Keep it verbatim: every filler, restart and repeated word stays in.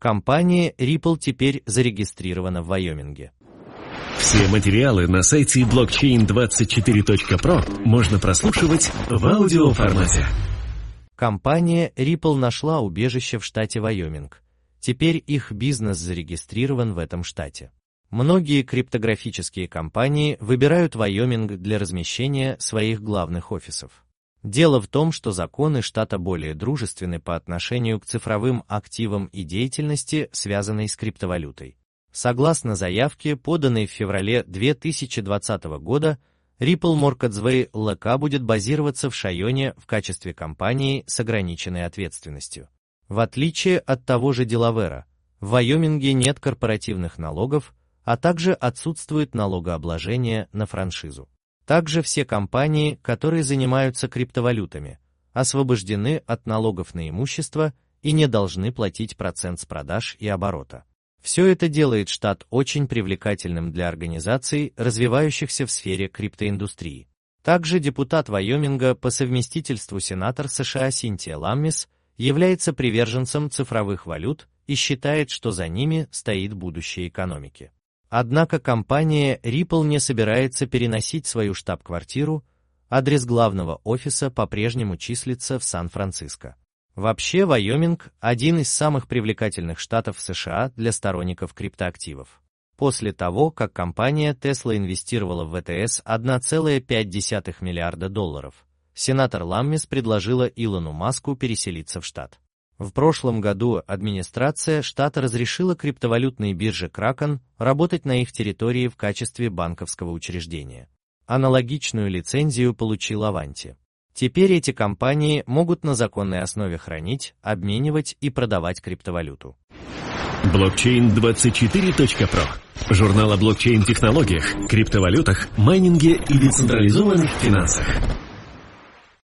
Компания Ripple теперь зарегистрирована в Вайоминге. Все материалы на сайте блокчейн двадцать четыре точка про можно прослушивать в аудиоформате. Компания Ripple нашла убежище в штате Вайоминг. Теперь их бизнес зарегистрирован в этом штате. Многие криптографические компании выбирают Вайоминг для размещения своих главных офисов. Дело в том, что законы штата более дружественны по отношению к цифровым активам и деятельности, связанной с криптовалютой. Согласно заявке, поданной в феврале две тысячи двадцатого года, Ripple Mortgageway эл эл си будет базироваться в Шайоне в качестве компании с ограниченной ответственностью. В отличие от того же Делавера, в Вайоминге нет корпоративных налогов, а также отсутствует налогообложение на франшизу. Также все компании, которые занимаются криптовалютами, освобождены от налогов на имущество и не должны платить процент с продаж и оборота. Все это делает штат очень привлекательным для организаций, развивающихся в сфере криптоиндустрии. Также депутат Вайоминга по совместительству сенатор США Синтия Ламмис является приверженцем цифровых валют и считает, что за ними стоит будущее экономики. Однако компания Ripple не собирается переносить свою штаб-квартиру, адрес главного офиса по-прежнему числится в Сан-Франциско. Вообще, Вайоминг – один из самых привлекательных штатов в США для сторонников криптоактивов. После того, как компания Tesla инвестировала в ви ти эс одна целая пять десятых миллиарда долларов, сенатор Ламмис предложила Илону Маску переселиться в штат. В прошлом году администрация штата разрешила криптовалютной бирже Kraken работать на их территории в качестве банковского учреждения. Аналогичную лицензию получил Avanti. Теперь эти компании могут на законной основе хранить, обменивать и продавать криптовалюту. блокчейн двадцать четыре точка про. Журнал о блокчейн-технологиях, криптовалютах, майнинге и децентрализованных финансах.